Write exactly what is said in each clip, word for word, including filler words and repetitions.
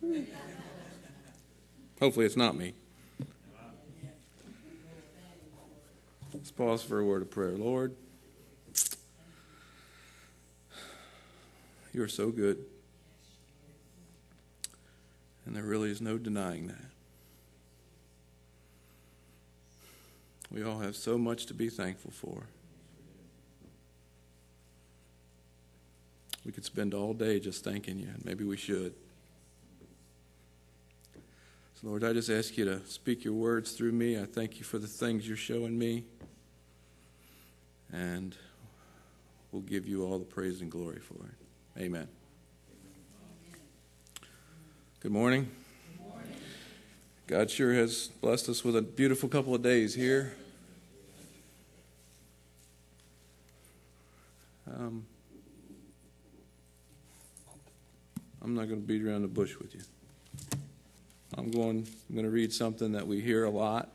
Hopefully it's not me. Let's pause for a word of prayer. Lord, you are so good. And there really is no denying that. We all have so much to be thankful for. We could spend all day just thanking you, and maybe we should. So Lord, I just ask you to speak your words through me. I thank you for the things you're showing me. And we'll give you all the praise and glory for it. Amen. Good morning. Good morning. God sure has blessed us with a beautiful couple of days here. Um, I'm not going to beat around the bush with you. I'm going, I'm going to read something that we hear a lot,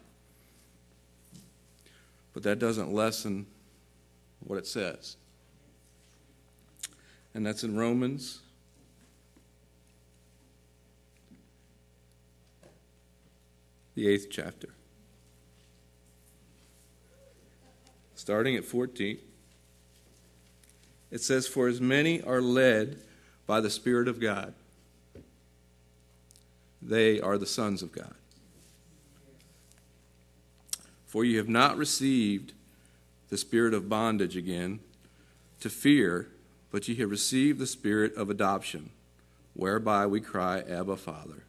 but that doesn't lessen what it says. And that's in Romans the eighth chapter. Starting at fourteen. It says, "For as many are led by the Spirit of God, they are the sons of God. For you have not received the spirit of bondage again to fear, but ye have received the spirit of adoption, whereby we cry, Abba, Father.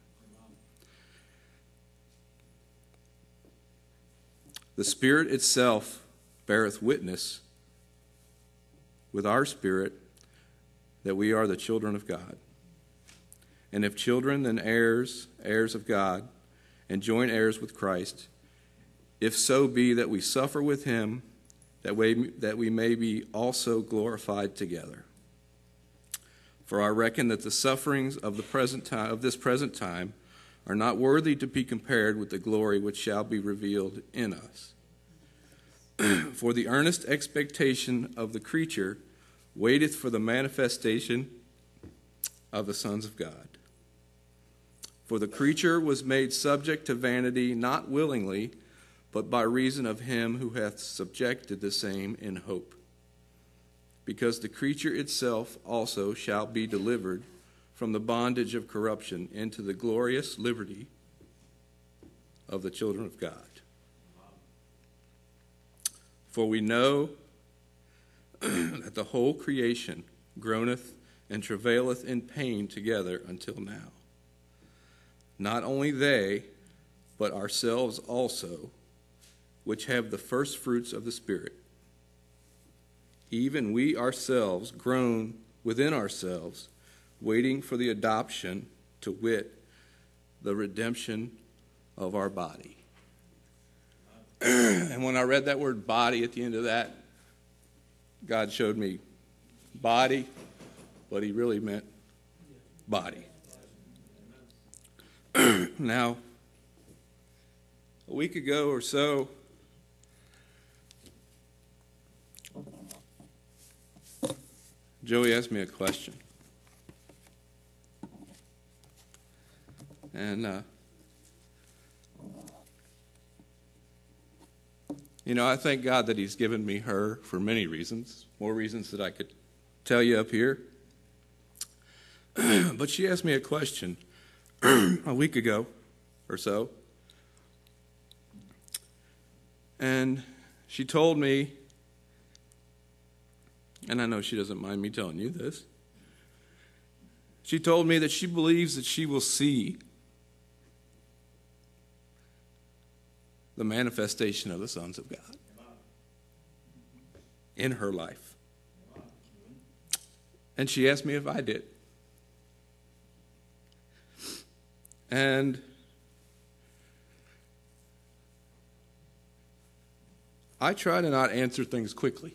The Spirit itself beareth witness with our spirit that we are the children of God. And if children, then heirs, heirs of God, and joint heirs with Christ, if so be that we suffer with him, that we, that we may be also glorified together. For I reckon that the sufferings of the present time, of this present time, are not worthy to be compared with the glory which shall be revealed in us. For the earnest expectation of the creature waiteth for the manifestation of the sons of God. For the creature was made subject to vanity, not willingly, but by reason of him who hath subjected the same in hope. Because the creature itself also shall be delivered from the bondage of corruption into the glorious liberty of the children of God. For we know that the whole creation groaneth and travaileth in pain together until now. Not only they, but ourselves also, which have the first fruits of the Spirit. Even we ourselves groan within ourselves, waiting for the adoption, to wit, the redemption of our body. And when I read that word body at the end of that, God showed me body, but he really meant body. Now, a week ago or so, Joey asked me a question. And, uh, you know, I thank God that he's given me her for many reasons, more reasons that I could tell you up here. But she asked me a question a week ago or so. And she told me, and I know she doesn't mind me telling you this, she told me that she believes that she will see the manifestation of the sons of God in her life. And she asked me if I did. And I try to not answer things quickly,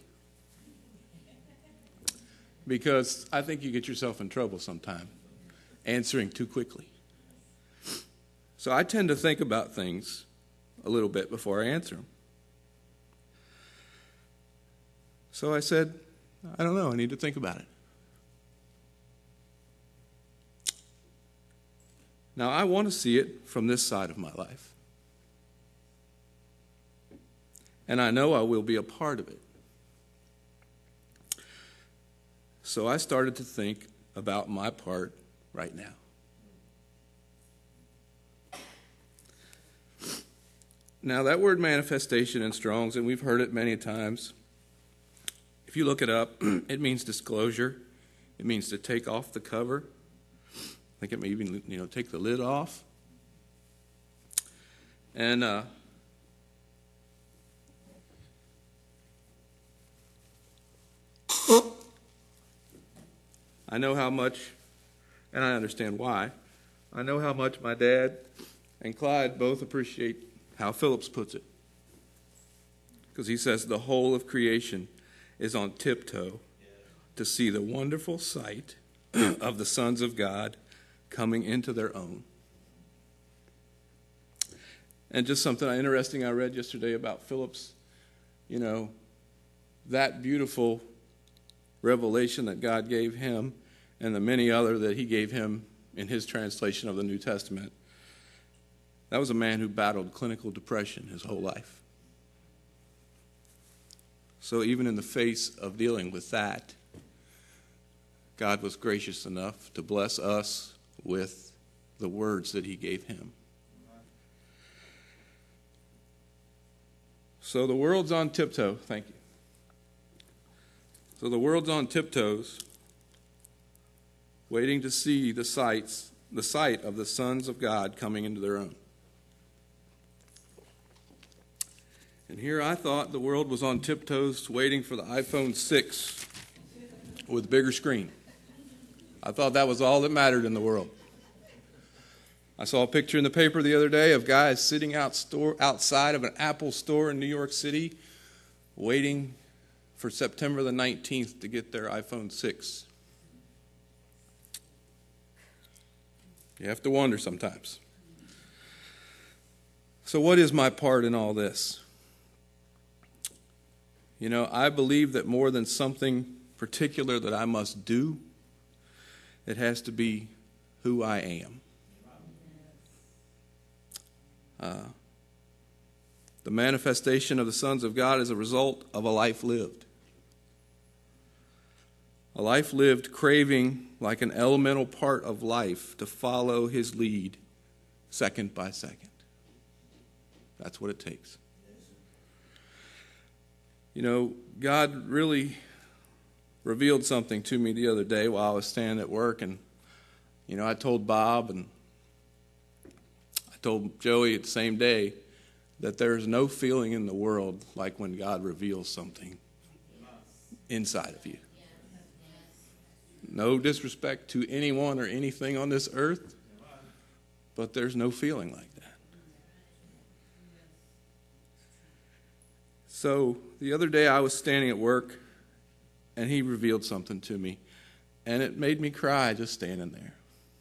because I think you get yourself in trouble sometime answering too quickly. So I tend to think about things a little bit before I answer them. So I said, I don't know, I need to think about it. Now, I want to see it from this side of my life. And I know I will be a part of it. So I started to think about my part right now. Now, that word manifestation in Strong's, and we've heard it many times, if you look it up, it means disclosure. It means to take off the cover. I think it may even, you know, take the lid off. And uh, I know how much, and I understand why, I know how much my dad and Clyde both appreciate how Phillips puts it. Because he says the whole of creation is on tiptoe to see the wonderful sight of the sons of God coming into their own. And just something interesting I read yesterday about Phillips, you know, that beautiful revelation that God gave him and the many other that he gave him in his translation of the New Testament. That was a man who battled clinical depression his whole life. So even in the face of dealing with that, God was gracious enough to bless us with the words that he gave him. So the world's on tiptoe. Thank you. So the world's on tiptoes, waiting to see the sights, the sight of the sons of God coming into their own. And here I thought the world was on tiptoes waiting for the iPhone six with a bigger screen. I thought that was all that mattered in the world. I saw a picture in the paper the other day of guys sitting out store, outside of an Apple store in New York City waiting for September the nineteenth to get their iPhone six. You have to wonder sometimes. So what is my part in all this? You know, I believe that more than something particular that I must do, it has to be who I am. Uh, the manifestation of the sons of God is a result of a life lived. A life lived craving like an elemental part of life to follow his lead second by second. That's what it takes. You know, God really revealed something to me the other day while I was standing at work, and, you know, I told Bob and I told Joey at the same day that there's no feeling in the world like when God reveals something inside of you. No disrespect to anyone or anything on this earth, but there's no feeling like that. So the other day I was standing at work, and he revealed something to me, and it made me cry just standing there.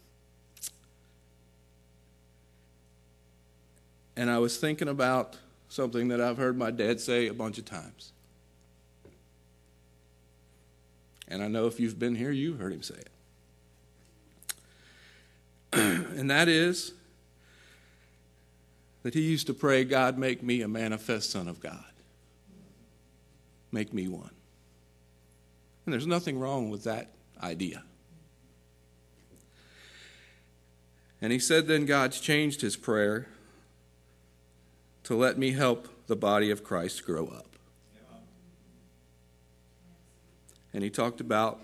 And I was thinking about something that I've heard my dad say a bunch of times. And I know if you've been here, you've heard him say it. And that is that he used to pray, God, make me a manifest son of God. Make me one. And there's nothing wrong with that idea. And he said then God's changed his prayer to let me help the body of Christ grow up. And he talked about,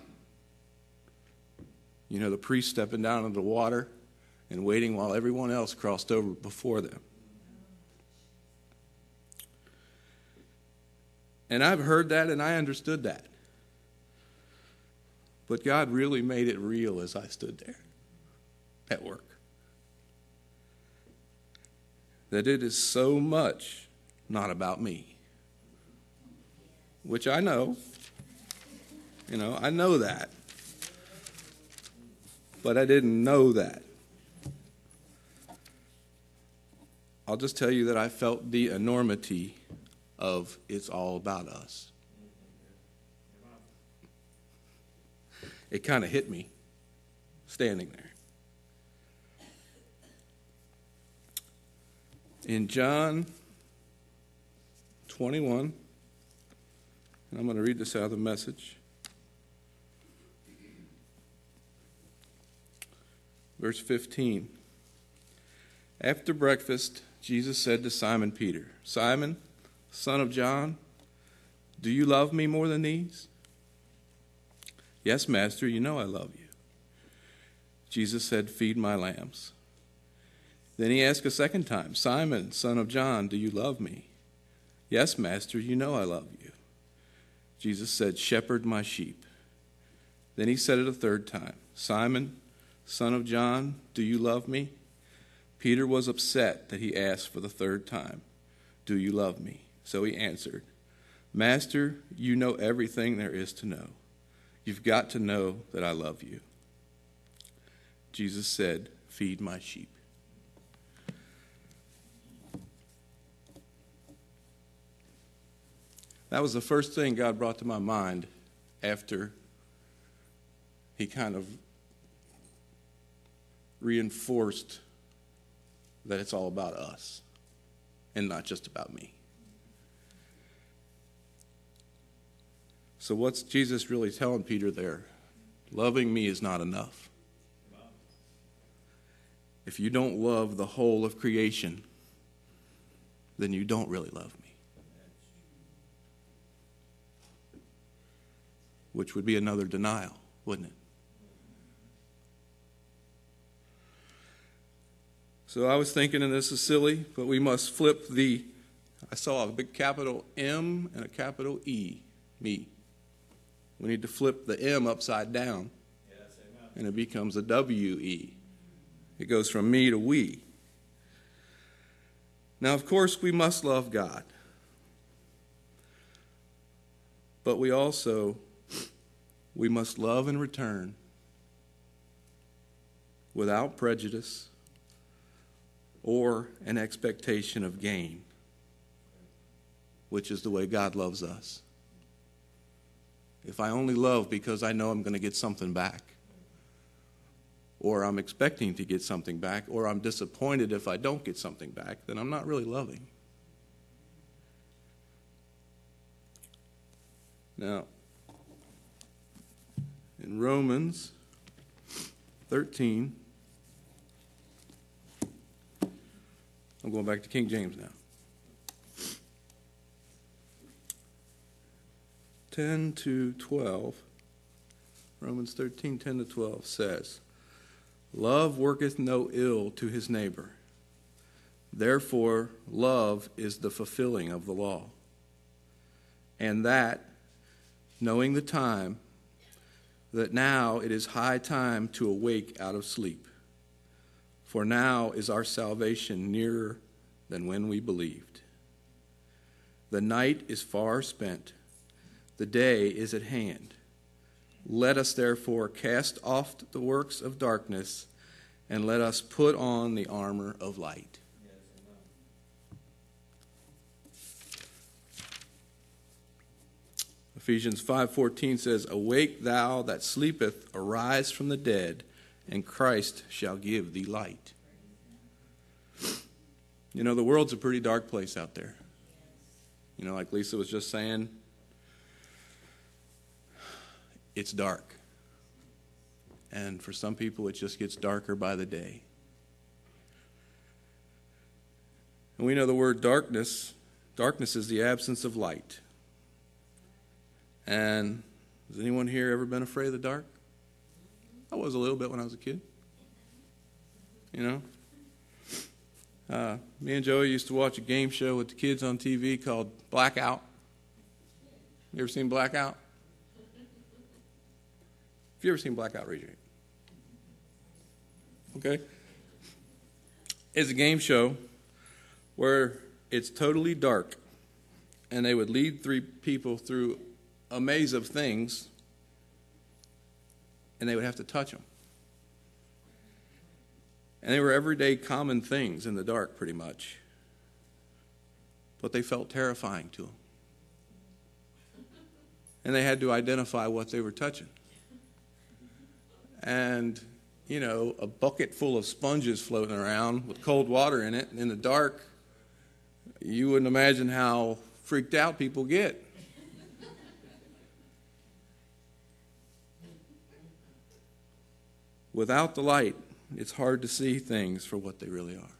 you know, the priest stepping down into the water and waiting while everyone else crossed over before them. And I've heard that and I understood that. But God really made it real as I stood there at work. That it is so much not about me. Which I know. You know, I know that. But I didn't know that. I'll just tell you that I felt the enormity of it's all about us. It kind of hit me standing there. in John twenty-one, and I'm going to read this out of the Message. Verse fifteen. After breakfast, Jesus said to Simon Peter, Simon, son of John, do you love me more than these? Yes, Master, you know I love you. Jesus said, feed my lambs. Then he asked a second time, Simon, son of John, do you love me? Yes, Master, you know I love you. Jesus said, shepherd my sheep. Then he said it a third time, Simon, son of John, do you love me? Peter was upset that he asked for the third time, do you love me? So he answered, Master, you know everything there is to know. You've got to know that I love you. Jesus said, feed my sheep. That was the first thing God brought to my mind after he kind of reinforced that it's all about us and not just about me. So what's Jesus really telling Peter there? Loving me is not enough. If you don't love the whole of creation, then you don't really love me. Which would be another denial, wouldn't it? So I was thinking, and this is silly, but we must flip the, I saw a big capital M and a capital E, me. We need to flip the M upside down, yes, and it becomes a W E. It goes from me to we. Now, of course, we must love God. But we also, we must love in return without prejudice or an expectation of gain, which is the way God loves us. If I only love because I know I'm going to get something back, or I'm expecting to get something back, or I'm disappointed if I don't get something back, then I'm not really loving. Now, in Romans thirteen, I'm going back to King James now. ten to twelve, Romans thirteen, ten to twelve says, love worketh no ill to his neighbor. Therefore, love is the fulfilling of the law. And that, knowing the time, that now it is high time to awake out of sleep. For now is our salvation nearer than when we believed. The night is far spent. The day is at hand. Let us therefore cast off the works of darkness, and let us put on the armor of light. Ephesians five fourteen says, awake thou that sleepeth, arise from the dead, and Christ shall give thee light. You know, the world's a pretty dark place out there. You know, like Lisa was just saying, it's dark. And for some people, it just gets darker by the day. And we know the word darkness. Darkness is the absence of light. And has anyone here ever been afraid of the dark? I was a little bit when I was a kid. You know? Uh, me and Joey used to watch a game show with the kids on T V called Blackout. You ever seen Blackout? Have you ever seen Blackout? Raise your hand. Okay? It's a game show where it's totally dark, and they would lead three people through a maze of things, and they would have to touch them. And they were everyday common things in the dark, pretty much. But they felt terrifying to them. And they had to identify what they were touching. And, you know, a bucket full of sponges floating around with cold water in it in the dark, you wouldn't imagine how freaked out people get. Without the light, it's hard to see things for what they really are.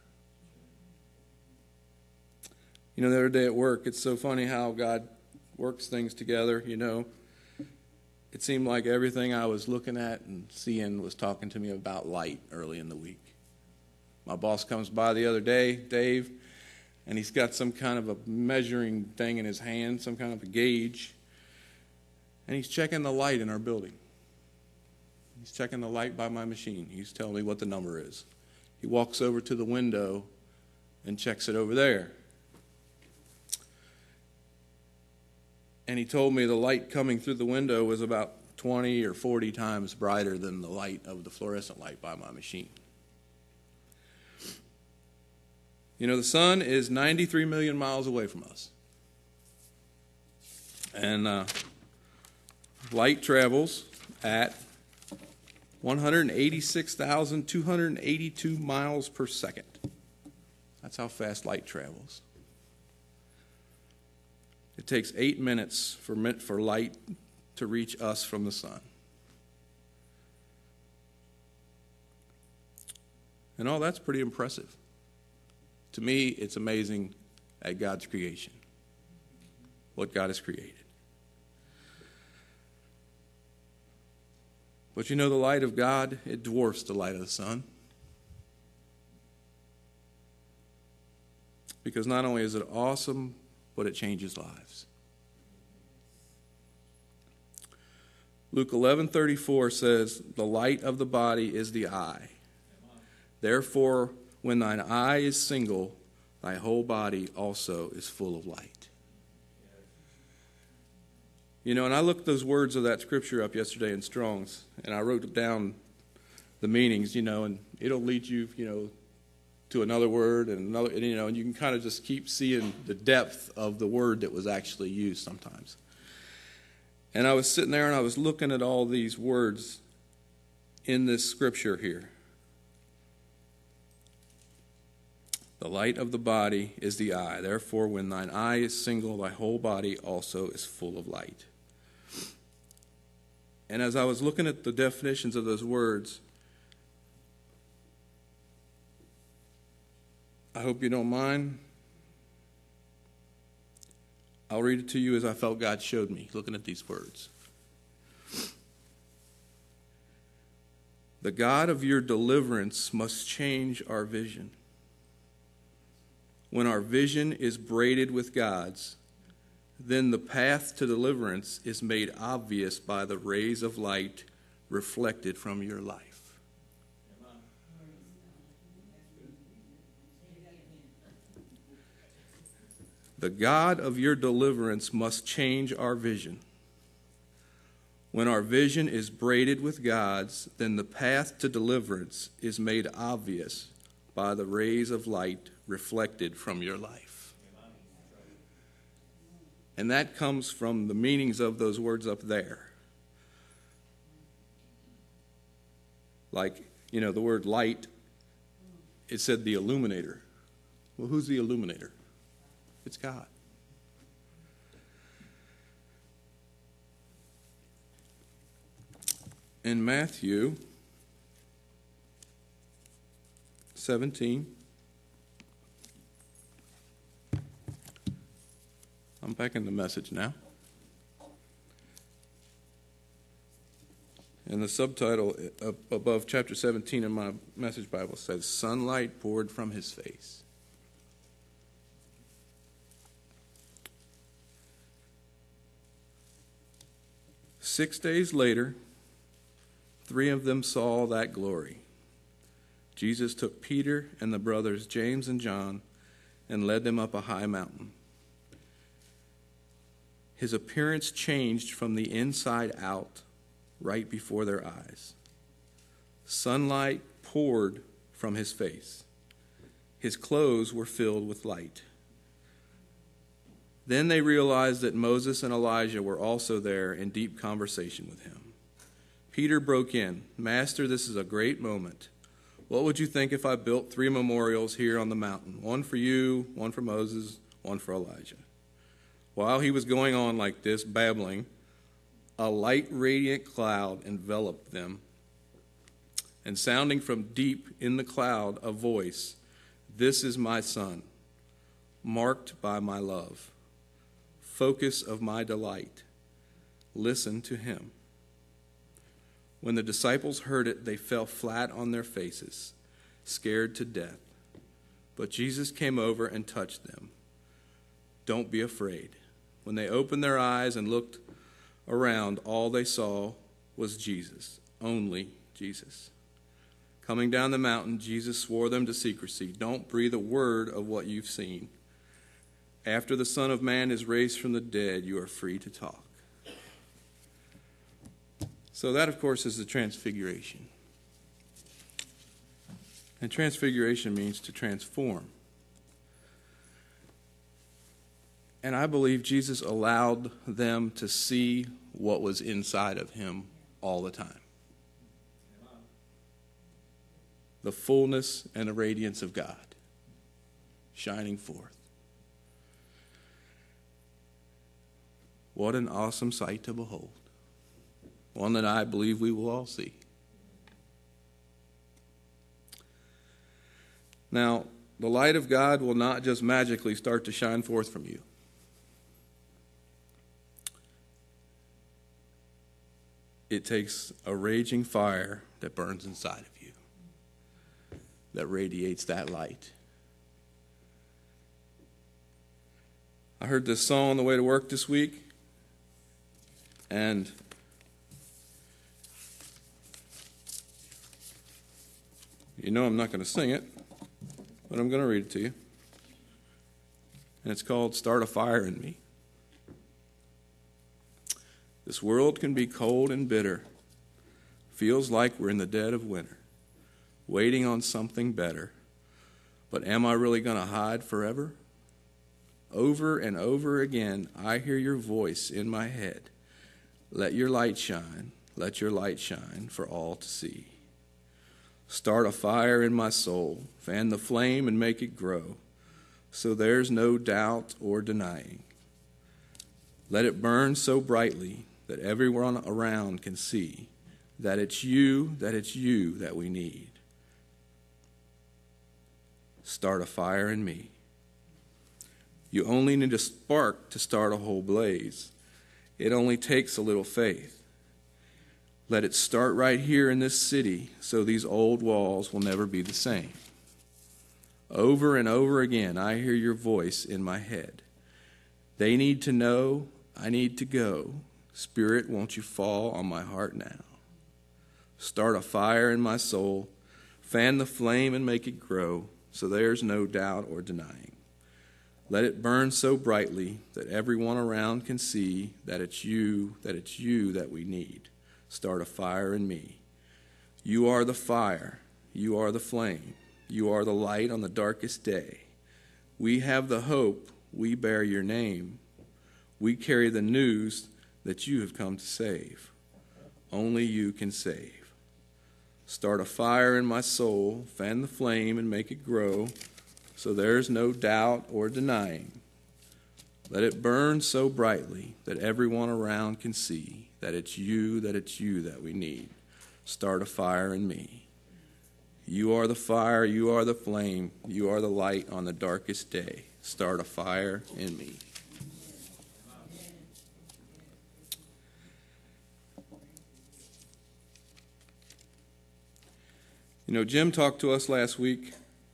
You know, the other day at work, it's so funny how God works things together, you know. It seemed like everything I was looking at and seeing was talking to me about light early in the week. My boss comes by the other day, Dave, and he's got some kind of a measuring thing in his hand, some kind of a gauge, and he's checking the light in our building. He's checking the light by my machine. He's telling me what the number is. He walks over to the window and checks it over there. And he told me the light coming through the window was about twenty or forty times brighter than the light of the fluorescent light by my machine. You know, the sun is ninety-three million miles away from us. And uh, light travels at one hundred eighty-six thousand two hundred eighty-two miles per second. That's how fast light travels. It takes eight minutes for, for light to reach us from the sun. And all that's pretty impressive. To me, it's amazing at God's creation, what God has created. But you know, the light of God, it dwarfs the light of the sun. Because not only is it awesome, but it changes lives. Luke eleven thirty-four says, "The light of the body is the eye. Therefore, when thine eye is single, thy whole body also is full of light." You know, and I looked those words of that scripture up yesterday in Strong's, and I wrote down the meanings, you know, and it'll lead you, you know, to another word and another, and, you know, and you can kind of just keep seeing the depth of the word that was actually used sometimes. And I was sitting there and I was looking at all these words in this scripture here. The light of the body is the eye. Therefore, when thine eye is single, thy whole body also is full of light. And as I was looking at the definitions of those words, I hope you don't mind. I'll read it to you as I felt God showed me, looking at these words. The God of your deliverance must change our vision. When our vision is braided with God's, then the path to deliverance is made obvious by the rays of light reflected from your life. The God of your deliverance must change our vision. When our vision is braided with God's, then the path to deliverance is made obvious by the rays of light reflected from your life. And that comes from the meanings of those words up there. Like, you know, the word light, it said the illuminator. Well, who's the illuminator? It's God. In Matthew seventeen, I'm back in the message now. And the subtitle up above chapter seventeen in my Message Bible says, "Sunlight poured from his face." Six days later, three of them saw that glory. Jesus took Peter and the brothers James and John and led them up a high mountain. His appearance changed from the inside out right before their eyes. Sunlight poured from his face. His clothes were filled with light. Then they realized that Moses and Elijah were also there in deep conversation with him. Peter broke in, "Master, this is a great moment. What would you think if I built three memorials here on the mountain? One for you, one for Moses, one for Elijah. While he was going on like this, babbling, a light, radiant cloud enveloped them. And sounding from deep in the cloud a voice, "This is my Son, marked by my love, focus of my delight. Listen to him." When the disciples heard it, they fell flat on their faces, scared to death. But Jesus came over and touched them. "Don't be afraid." When they opened their eyes and looked around, all they saw was Jesus, only Jesus. Coming down the mountain, Jesus swore them to secrecy. "Don't breathe a word of what you've seen. After the Son of Man is raised from the dead, you are free to talk." So that, of course, is the transfiguration. And transfiguration means to transform. And I believe Jesus allowed them to see what was inside of him all the time. The fullness and the radiance of God shining forth. What an awesome sight to behold. One that I believe we will all see. Now, the light of God will not just magically start to shine forth from you. It takes a raging fire that burns inside of you, that radiates that light. I heard this song on the way to work this week, and you know I'm not going to sing it, but I'm going to read it to you. And it's called "Start a Fire in Me." This world can be cold and bitter. Feels like we're in the dead of winter, waiting on something better. But am I really going to hide forever? Over and over again, I hear your voice in my head. Let your light shine, let your light shine for all to see. Start a fire in my soul, fan the flame and make it grow, so there's no doubt or denying. Let it burn so brightly that everyone around can see that it's you, that it's you that we need. Start a fire in me. You only need a spark to start a whole blaze. It only takes a little faith. Let it start right here in this city so these old walls will never be the same. Over and over again, I hear your voice in my head. They need to know, I need to go. Spirit, won't you fall on my heart now? Start a fire in my soul, fan the flame and make it grow, so there's no doubt or denying. Let it burn so brightly that everyone around can see that it's you, that it's you that we need. Start a fire in me. You are the fire, you are the flame, you are the light on the darkest day. We have the hope, we bear your name. We carry the news that you have come to save. Only you can save. Start a fire in my soul, fan the flame and make it grow, so there's no doubt or denying. Let it burn so brightly that everyone around can see that it's you, that it's you that we need. Start a fire in me. You are the fire, you are the flame, you are the light on the darkest day. Start a fire in me. You know, Jim talked to us last week,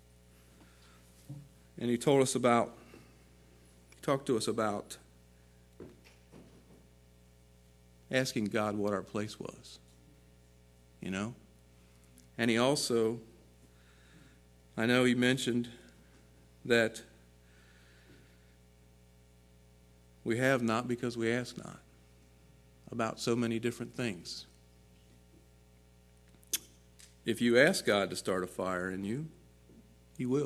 and he told us about, he talked to us about asking God what our place was, you know? And he also, I know he mentioned that we have not because we ask not about so many different things. If you ask God to start a fire in you, he will.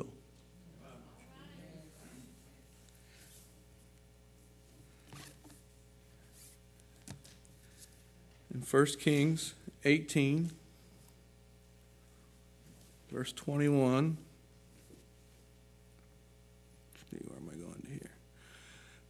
In First Kings eighteen, verse twenty-one, let's see, where am I going to here?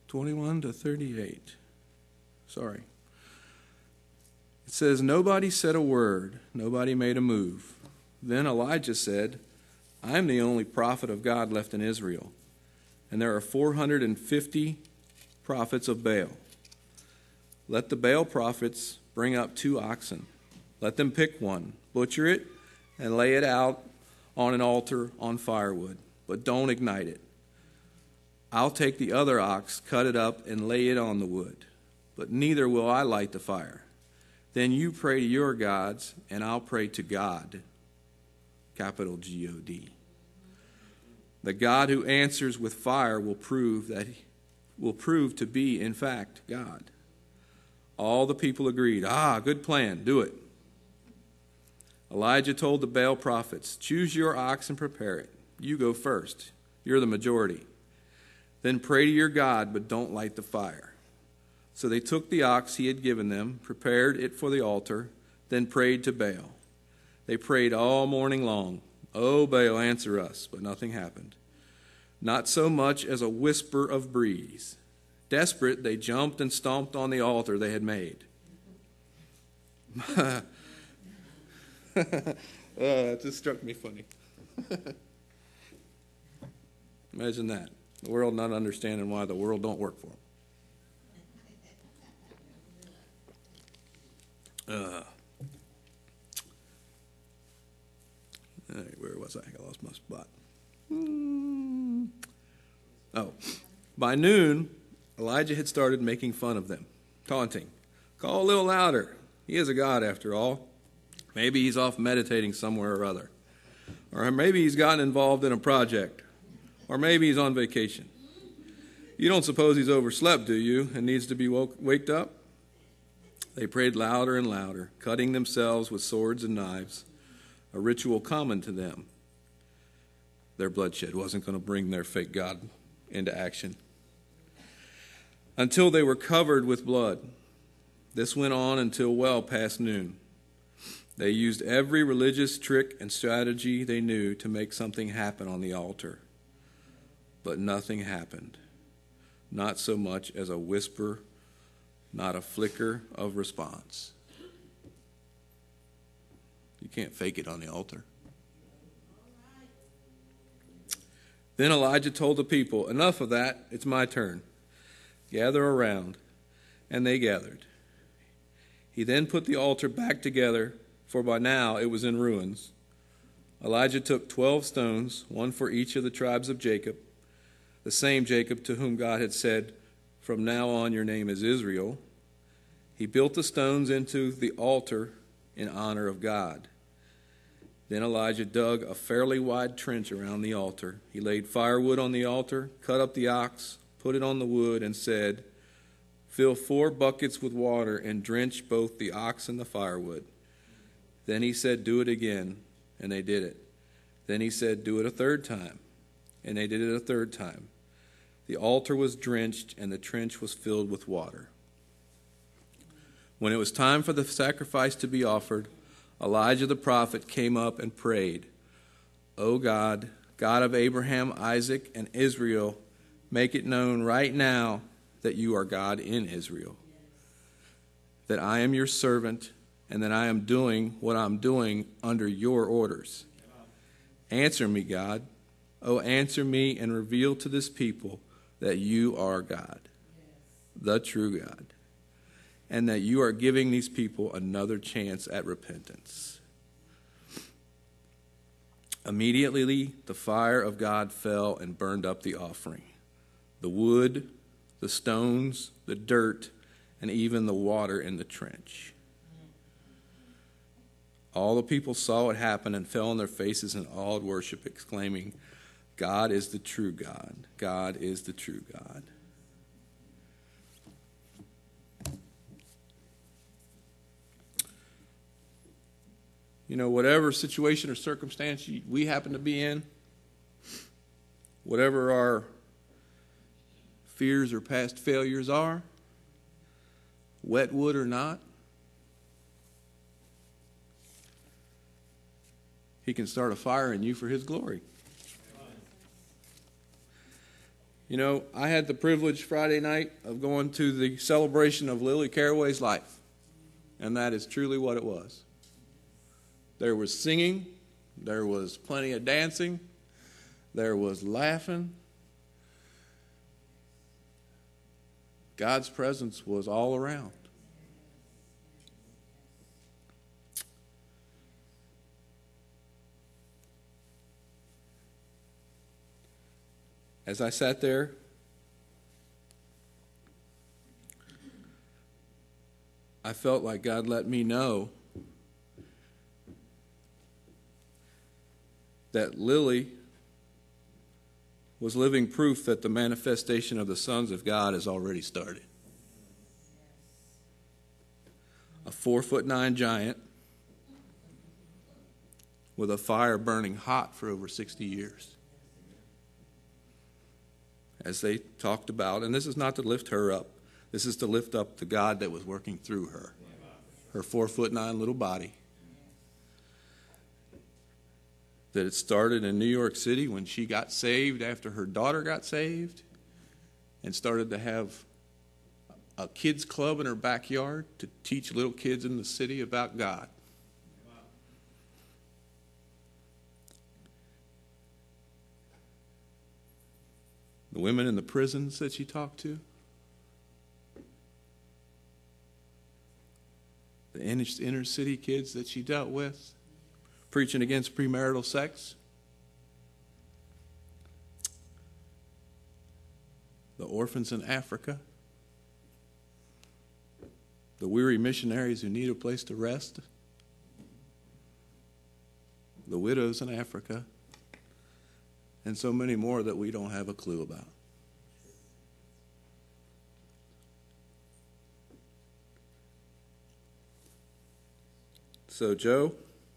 twenty-one to thirty-eight. Sorry. It says, nobody said a word. Nobody made a move. Then Elijah said, I am the only prophet of God left in Israel, and there are four hundred fifty prophets of Baal. Let the Baal prophets bring up two oxen. Let them pick one, butcher it, and lay it out on an altar on firewood, but don't ignite it. I'll take the other ox, cut it up, and lay it on the wood, but neither will I light the fire. Then you pray to your gods, and I'll pray to God, capital G O D. The God who answers with fire will prove that he will prove to be, in fact, God. All the people agreed, ah, good plan, do it. Elijah told the Baal prophets, choose your ox and prepare it. You go first. You're the majority. Then pray to your God, but don't light the fire. So they took the ox he had given them, prepared it for the altar, then prayed to Baal. They prayed all morning long. Oh, Baal, answer us. But nothing happened. Not so much as a whisper of breeze. Desperate, they jumped and stomped on the altar they had made. uh, it just struck me funny. Imagine that. The world not understanding why the world don't work for them. Uh, all right, where was I? I lost my spot. Hmm. Oh, by noon, Elijah had started making fun of them, taunting. Call a little louder. He is a god after all. Maybe he's off meditating somewhere or other. Or maybe he's gotten involved in a project. Or maybe he's on vacation. You don't suppose he's overslept, do you, and needs to be woke, waked up? They prayed louder and louder, cutting themselves with swords and knives, a ritual common to them. Their bloodshed wasn't going to bring their fake god into action. Until they were covered with blood. This went on until well past noon. They used every religious trick and strategy they knew to make something happen on the altar. But nothing happened. Not so much as a whisper, not a flicker of response. You can't fake it on the altar. Then Elijah told the people, enough of that, it's my turn. Gather around. And they gathered. He then put the altar back together, for by now it was in ruins. Elijah took twelve stones, one for each of the tribes of Jacob, the same Jacob to whom God had said, from now on your name is Israel. He built the stones into the altar in honor of God. Then Elijah dug a fairly wide trench around the altar. He laid firewood on the altar, cut up the ox, put it on the wood, and said, fill four buckets with water and drench both the ox and the firewood. Then he said, do it again, and they did it. Then he said, do it a third time, and they did it a third time. The altar was drenched, and the trench was filled with water. When it was time for the sacrifice to be offered, Elijah the prophet came up and prayed, O God, God of Abraham, Isaac, and Israel, make it known right now that you are God in Israel, that I am your servant, and that I am doing what I'm doing under your orders. Answer me, God. Oh, answer me and reveal to this people that you are God, the true God, and that you are giving these people another chance at repentance. Immediately, the fire of God fell and burned up the offering, the wood, the stones, the dirt, and even the water in the trench. All the people saw it happen and fell on their faces in awed worship, exclaiming, God is the true God. God is the true God. You know, whatever situation or circumstance we happen to be in, whatever our fears or past failures are, wet wood or not, he can start a fire in you for his glory. You know, I had the privilege Friday night of going to the celebration of Lily Caraway's life, and that is truly what it was. There was singing, there was plenty of dancing, there was laughing. God's presence was all around. As I sat there, I felt like God let me know that Lily was living proof that the manifestation of the sons of God has already started. A four foot nine giant with a fire burning hot for over sixty years. As they talked about, and this is not to lift her up, this is to lift up the God that was working through her. Her four foot nine little body. That it started in New York City when she got saved after her daughter got saved, and started to have a kids club in her backyard to teach little kids in the city about God. The women in the prisons that she talked to, the inner city kids that she dealt with, preaching against premarital sex, the orphans in Africa, the weary missionaries who need a place to rest, the widows in Africa, and so many more that we don't have a clue about. So, Joe,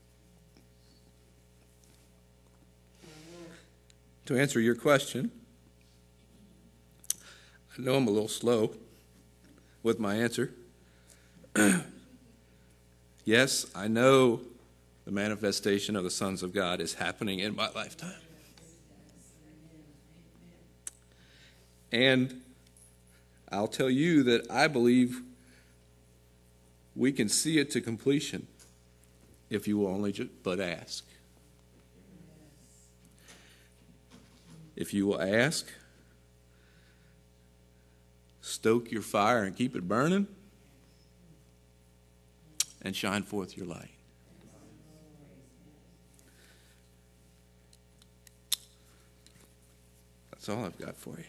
to answer your question, I know I'm a little slow with my answer. Yes, I know the manifestation of the sons of God is happening in my lifetime. And I'll tell you that I believe we can see it to completion if you will only just but ask. If you will ask, stoke your fire and keep it burning, and shine forth your light. That's all I've got for you.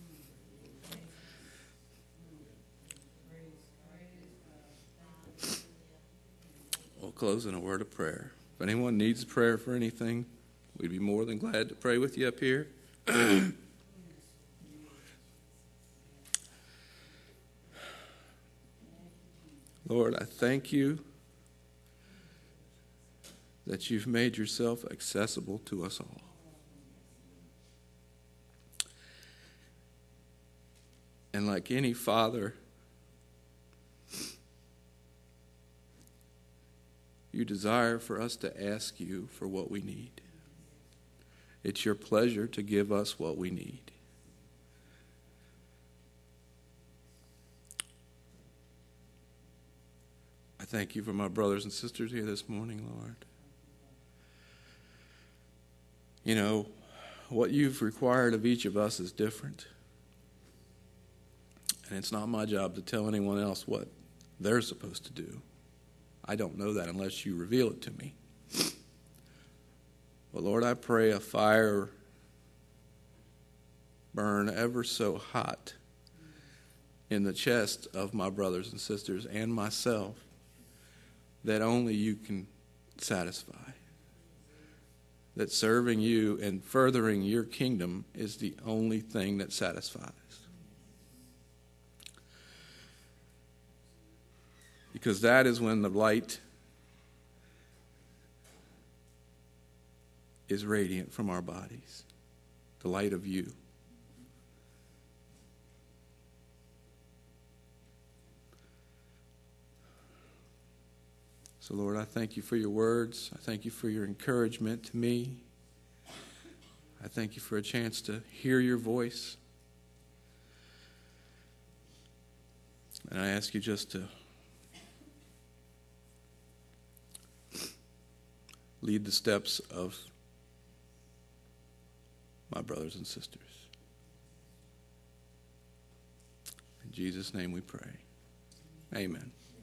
We'll close in a word of prayer. If anyone needs prayer for anything, we'd be more than glad to pray with you up here. Lord, I thank you that you've made yourself accessible to us all. And like any father, you desire for us to ask you for what we need. It's your pleasure to give us what we need. I thank you for my brothers and sisters here this morning, Lord. You know, what you've required of each of us is different. And it's not my job to tell anyone else what they're supposed to do. I don't know that unless you reveal it to me. But Lord, I pray a fire burn ever so hot in the chest of my brothers and sisters and myself that only you can satisfy. That serving you and furthering your kingdom is the only thing that satisfies. Because that is when the light is radiant from our bodies. The light of you. So, Lord, I thank you for your words. I thank you for your encouragement to me. I thank you for a chance to hear your voice. And I ask you just to lead the steps of my brothers and sisters. In Jesus' name we pray. Amen.